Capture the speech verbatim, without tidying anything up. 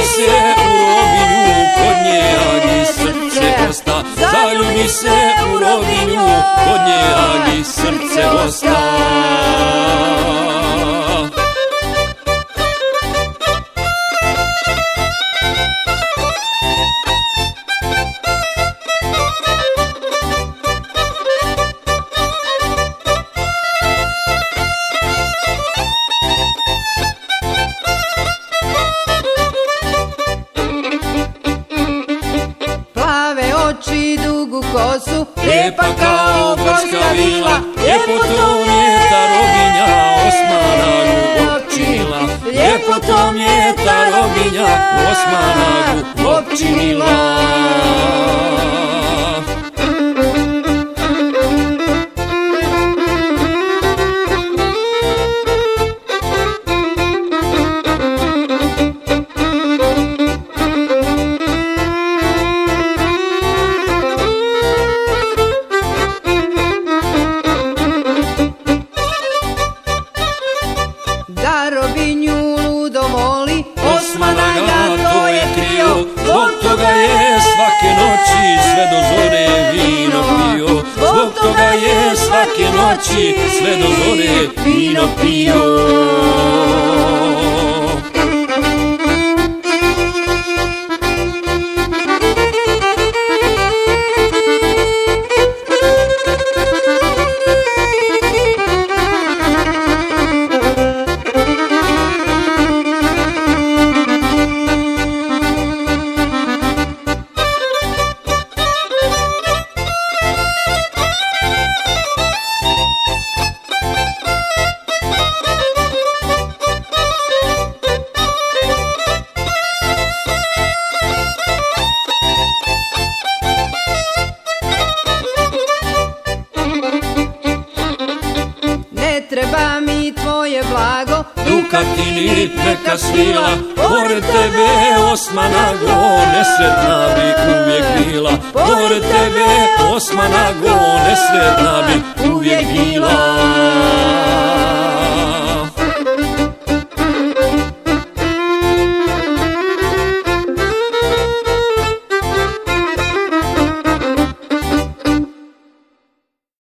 se u robinju, kod nje Agi srce osta. Zaljubi se u robinju, kod nje Agi srce osta. Oči, dugu kosu, lijepa kao gorska vila, ljepotom je ta robinja Osmanagu opčinila. Ljepotom je ta robinja Osmanagu opčinila. Da robinju ludo voli, Osmanaga to je krio, zbog toga je svake noći sve do zore vino pio. Zbog toga je svake noći sve do zore vino pio. ne treba mi tvoje blago, Dukatini neka svila, pored tebe Osmanago, nesretna bi uvijek bila. Pored tebe Osmanago, nesretna bi uvijek bila.